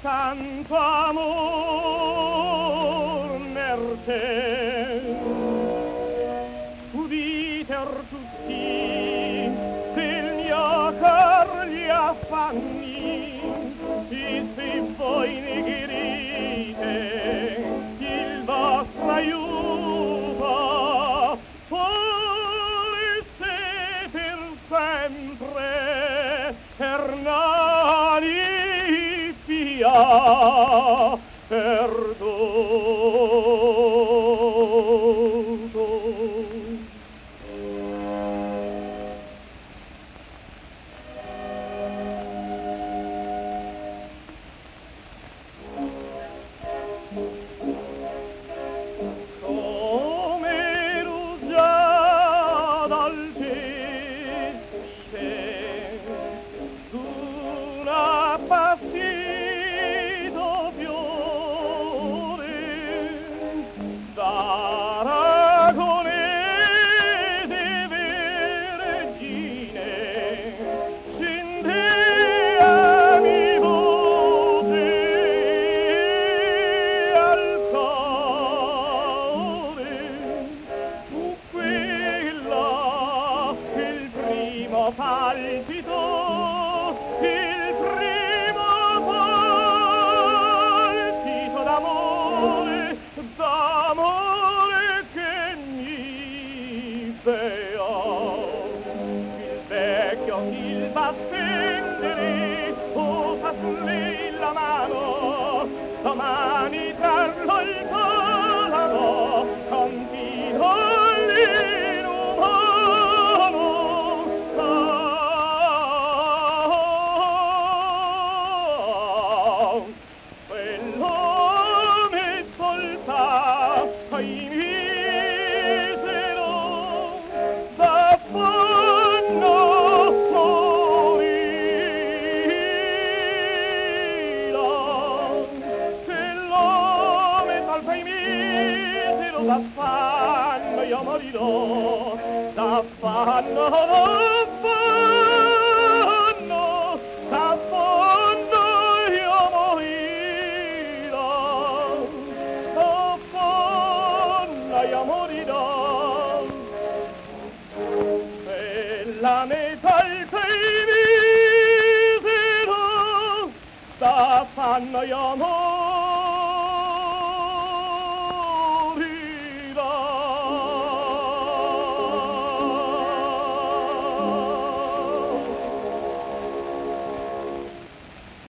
tanto amor merce uditer tutti del mio cor gli affanni e se voi negherete il vostro aiuto forse per sempre Ernani perduto. Come rugiada al cespite d'una passito fiore d'aragonese vergine scendea-mi voce al cuore fu quella il primo palpito d'amore che mi bea il vecchio il va stendere o fa su lei la mano domani trarlo il colano con titolino umano ai misero d'affanno morirà se l'uomo salva ai misero d'affanno io morirò d'affanno io morirò morirò la metà il misero d'affanno io morirò